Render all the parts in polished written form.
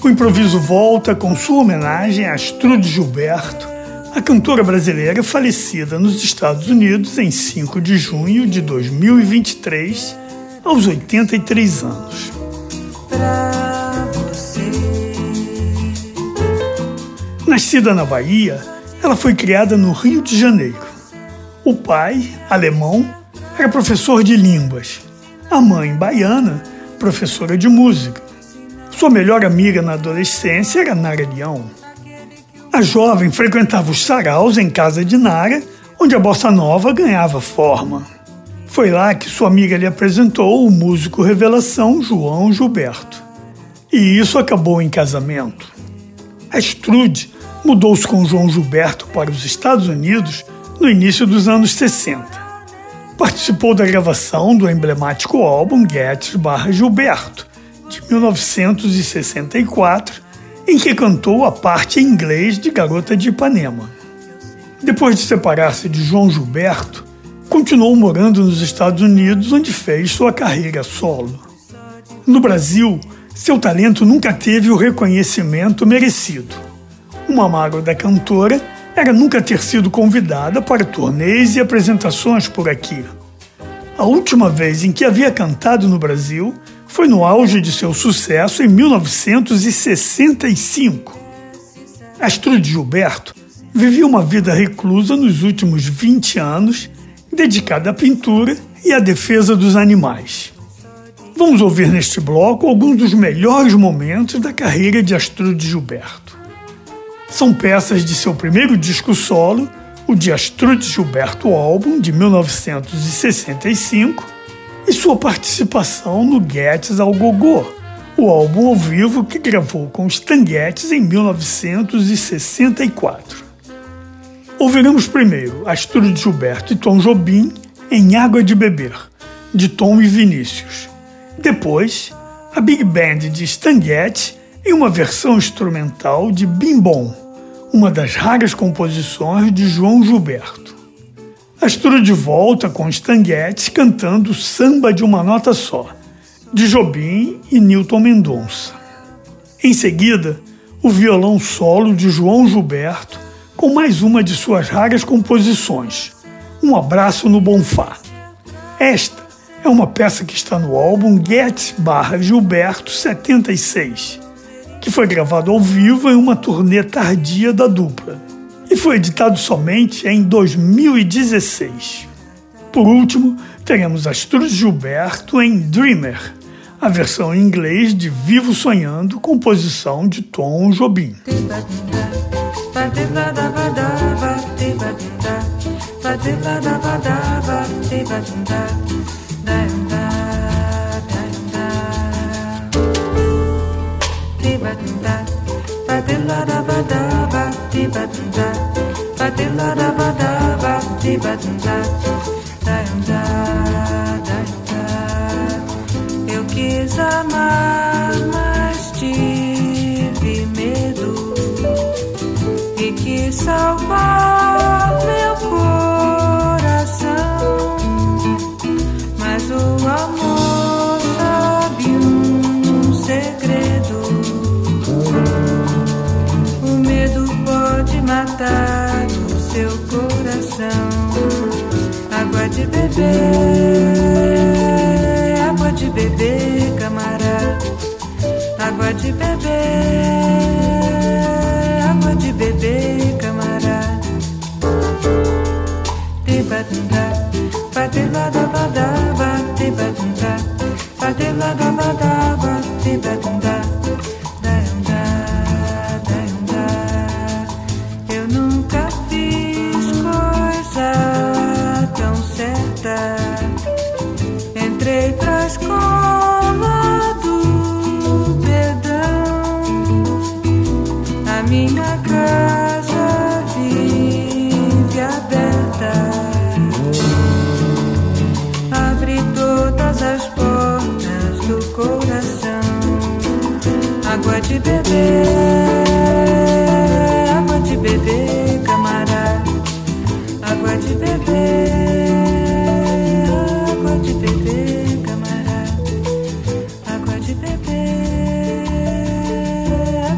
O improviso volta com sua homenagem a Astrud Gilberto, a cantora brasileira falecida nos Estados Unidos em 5 de junho de 2023, aos 83 anos. Nascida na Bahia, ela foi criada no Rio de Janeiro. O pai, alemão, era professor de línguas. A mãe, baiana, professora de música. Sua melhor amiga na adolescência era Nara Leão. A jovem frequentava os saraus em casa de Nara, onde a bossa nova ganhava forma. Foi lá que sua amiga lhe apresentou o músico revelação João Gilberto. E isso acabou em casamento. Astrud mudou-se com João Gilberto para os Estados Unidos no início dos anos 60. Participou da gravação do emblemático álbum Getz/Gilberto, de 1964, em que cantou a parte em inglês de Garota de Ipanema. Depois de separar-se de João Gilberto, continuou morando nos Estados Unidos, onde fez sua carreira solo. No Brasil, seu talento nunca teve o reconhecimento merecido. Uma mágoa da cantora era nunca ter sido convidada para turnês e apresentações por aqui. A última vez em que havia cantado no Brasil foi no auge de seu sucesso em 1965. Astrud Gilberto vivia uma vida reclusa nos últimos 20 anos, dedicada à pintura e à defesa dos animais. Vamos ouvir neste bloco alguns dos melhores momentos da carreira de Astrud Gilberto. São peças de seu primeiro disco solo, o de Astrud Gilberto Álbum, de 1965, e sua participação no Getz ao Gogô, o álbum ao vivo que gravou com os Stan Getz em 1964. Ouviremos primeiro Astrud Gilberto e Tom Jobim em Água de Beber, de Tom e Vinícius. Depois, a Big Band de Stan Getz em uma versão instrumental de Bim Bom, uma das raras composições de João Gilberto. Astrud volta com Stan Getz cantando Samba de uma Nota Só, de Jobim e Nilton Mendonça. Em seguida, o violão solo de João Gilberto com mais uma de suas raras composições, Um Abraço no Bonfá. Esta é uma peça que está no álbum Getz/Gilberto 76, que foi gravado ao vivo em uma turnê tardia da dupla e foi editado somente em 2016. Por último, teremos Astrud Gilberto em Dreamer, a versão em inglês de Vivo Sonhando, composição de Tom Jobim. Eu quis amar, mas tive medo e quis salvar meu coração, mas o amor sabe um segredo. O medo pode matar o seu coração. Água de beber, camarada. Água de beber, camarada. Tibadunda, badilada, tibadunda, badilada, tibadunda. Eu nunca fiz coisa tão certa. Entrei pra escola do perdão. A minha casa vive aberta. Abre todas as portas do coração. Água de beber, camarada. Água de beber, camarada. Água de beber,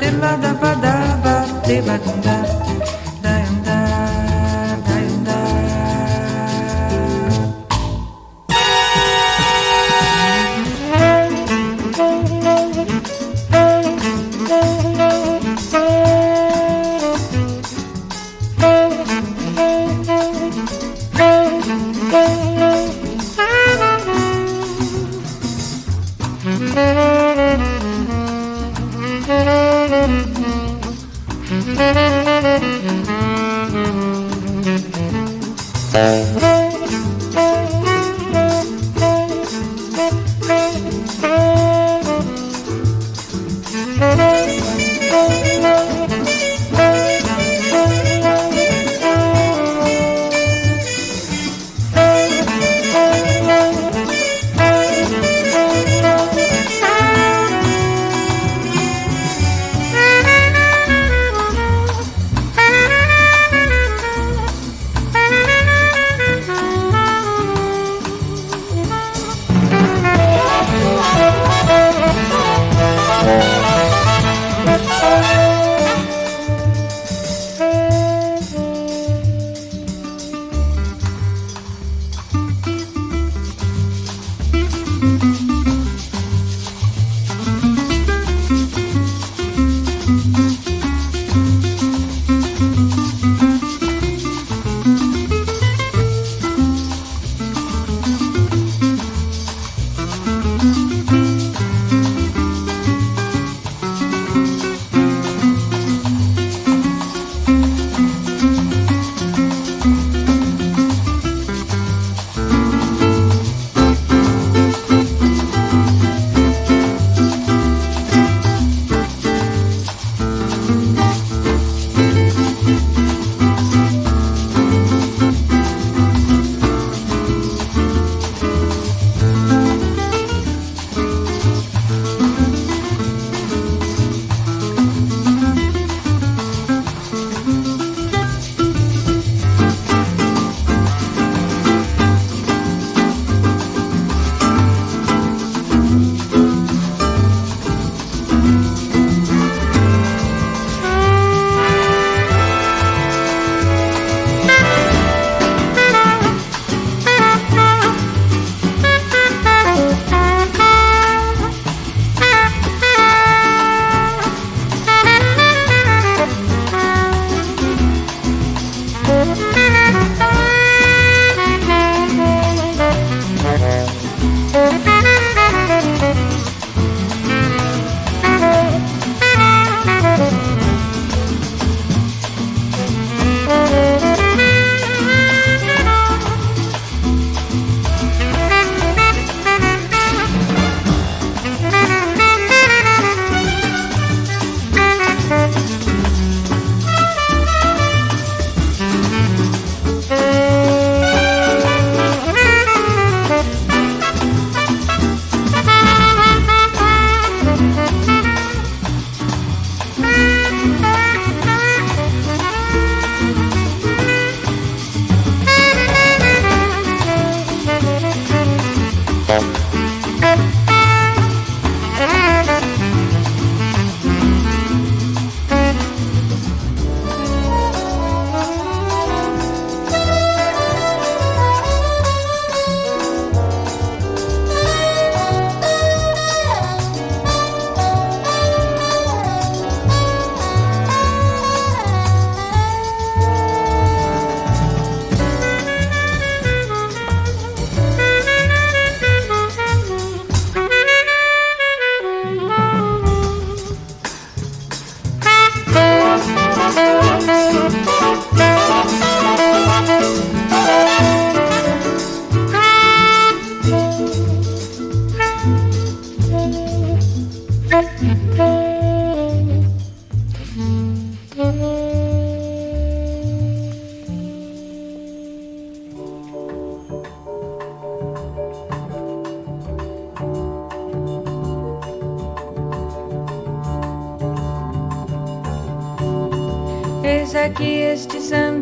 Eis aqui este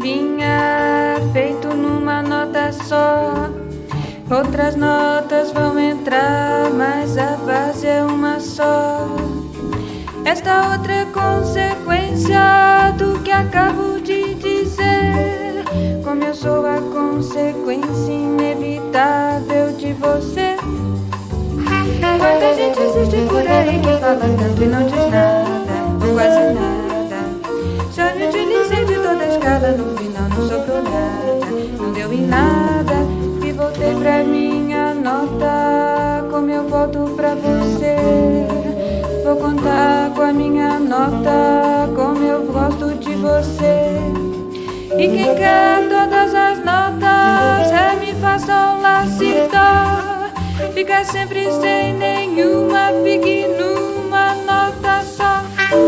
sambinha feito numa nota só. Outras notas vão entrar, mas a base é uma só. Esta outra é consequência do que acabo de dizer. Como eu sou a consequência inevitável de você. Quanta gente existe por aí que fala tanto e não diz nada, ou quase nada. Já me utilizei de toda a escala, no final não sobrou nada, não deu em nada. E voltei pra minha nota, como eu volto pra você. Vou contar com a minha nota, como eu gosto de você. E quem quer todas as notas, ré, mi, fá, sol, lá, si, dó, fica sempre sem nenhuma, fique numa nota só.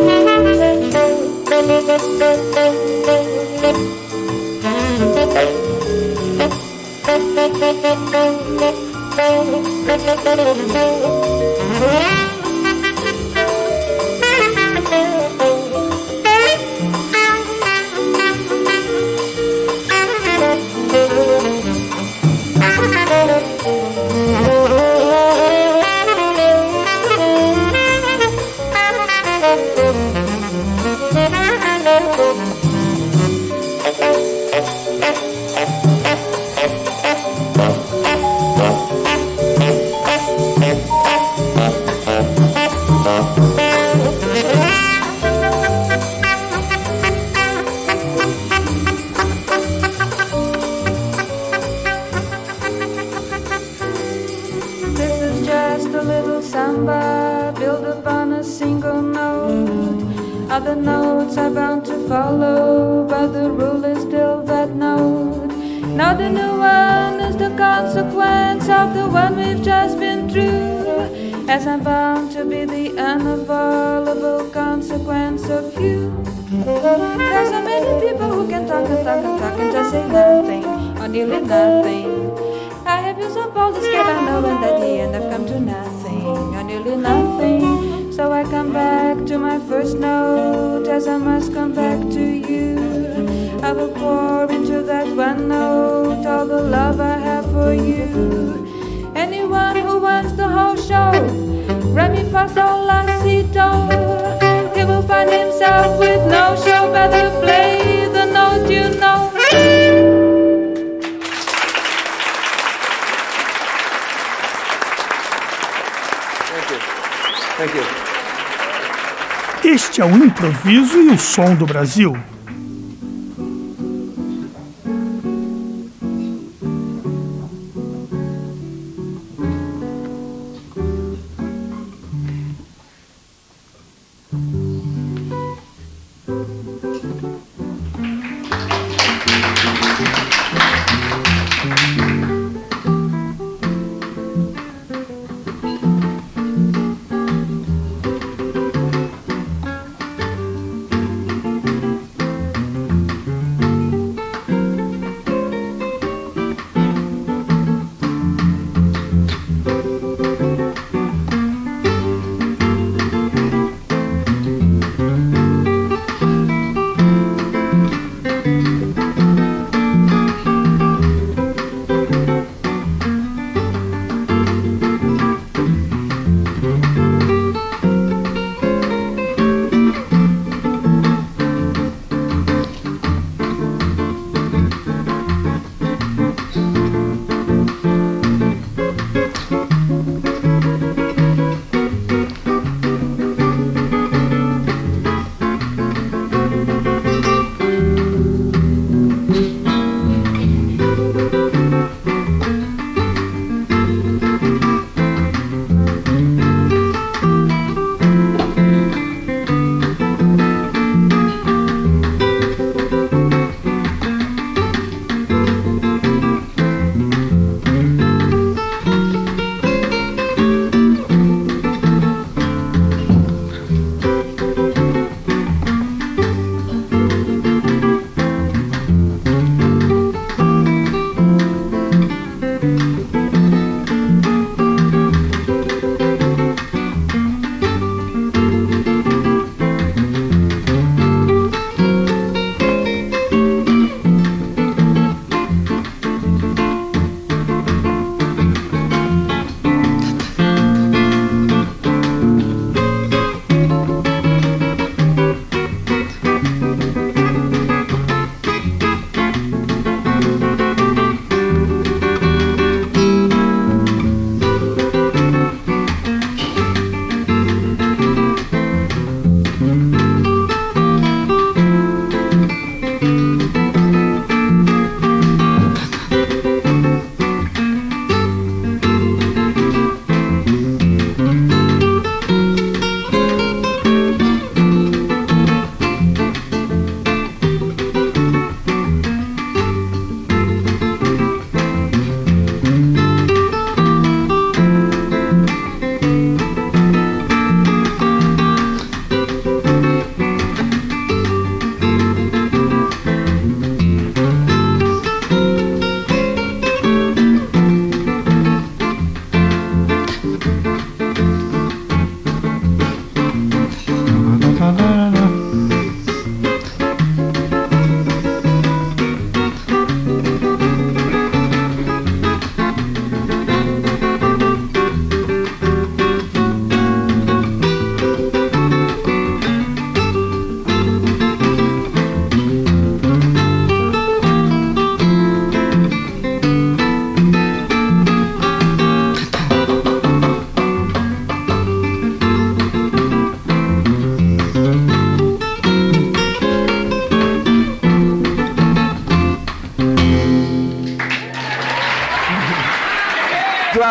Other notes are bound to follow, but the rule is still that note. Now the new one is the consequence of the one we've just been through, as I'm bound to be the unavoidable consequence of you. There's so many people who can talk and talk and talk and just say nothing, or nearly nothing. I have been so bold to scared I know, and at the end I've come to nothing, or nearly nothing. So I come back to my first note, as I must come back to you. I will pour into that one note all the love I have for you. Anyone who wants the whole show, ré, mi, fá, sol, lá, si, dó, he will find himself with no show. Better play the note you know. Thank you. Este é o improviso e o som do Brasil.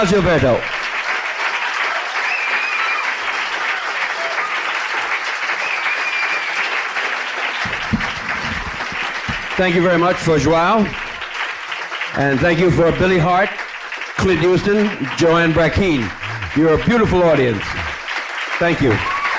João Gilberto. Thank you very much for João. And thank you for Billy Hart, Clint Houston, Joanne Brackeen. You're a beautiful audience. Thank you.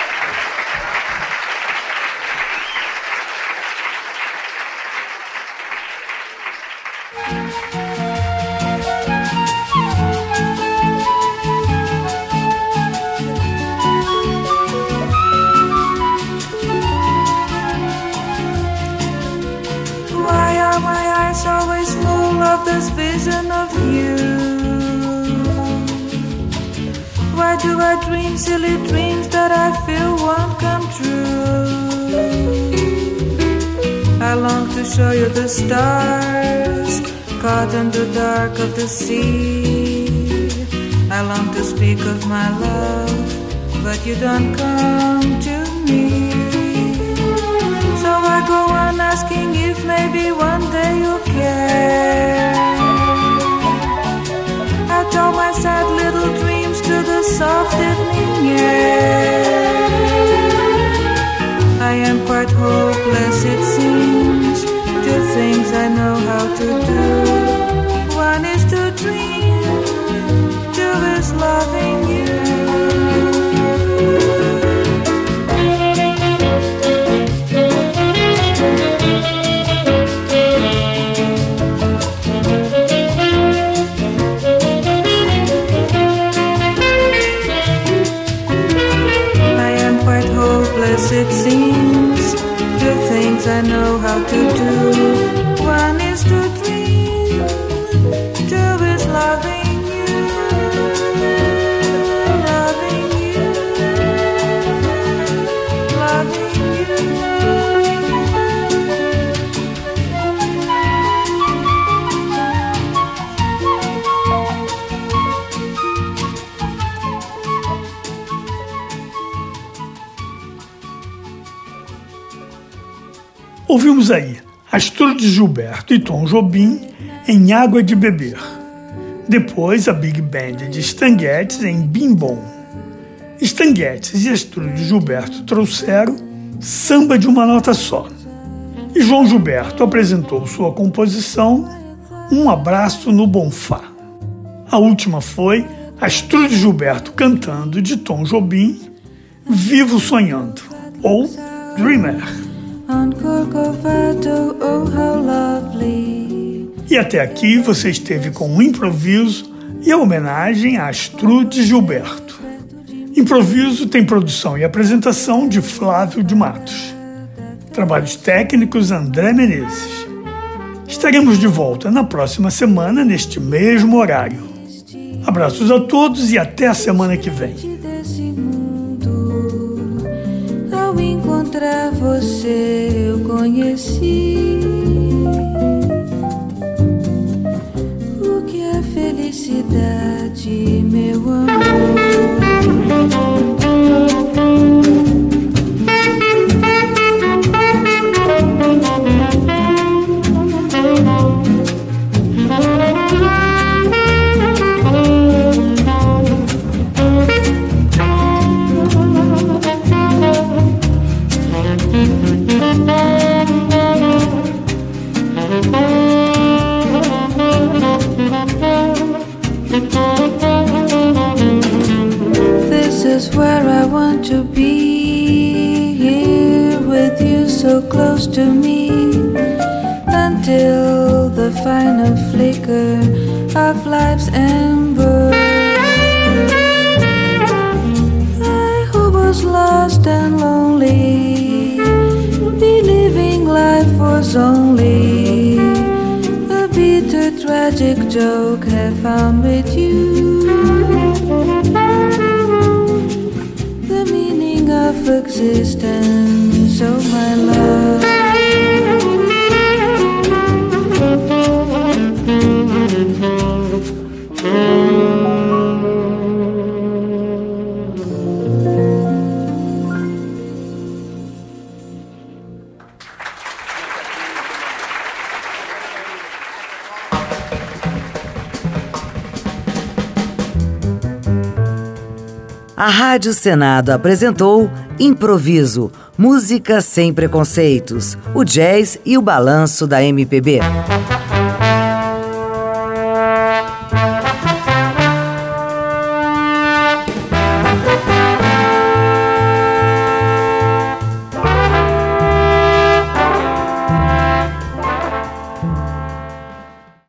Why are my eyes always full of this vision of you? Why do I dream silly dreams that I feel won't come true? I long to show you the stars caught in the dark of the sea. I long to speak of my love, but you don't come to me. So I go on asking if maybe one day you'll care. I tell my sad little dreams to the soft evening air. I am quite hopeless, it seems. Two things I know how to do. One is to dream, two is loving you. It seems two things I know how to do. One is to dream, two is loving you, loving you, loving you. Ouvimos aí Astrud Gilberto e Tom Jobim em Água de Beber. Depois a Big Band de Stan Getz em Bim Bom. Stan Getz e Astrud Gilberto trouxeram Samba de uma Nota Só. E João Gilberto apresentou sua composição Um Abraço no Bonfá. A última foi Astrud Gilberto cantando de Tom Jobim Vivo Sonhando, ou Dreamer. E até aqui você esteve com um improviso e a homenagem a Astrud Gilberto. Improviso tem produção e apresentação de Flávio de Matos. Trabalhos técnicos André Menezes. Estaremos de volta na próxima semana neste mesmo horário. Abraços a todos e até a semana que vem. Ao encontrar você eu conheci o que é felicidade, meu amor. This is where I want to be, here with you so close to me, until the final flicker of life's ember. I who was lost and lonely, believing life was only a bitter tragic joke, have found with you the meaning of existence, oh my love. A Rádio Senado apresentou Improviso, música sem preconceitos, o jazz e o balanço da MPB.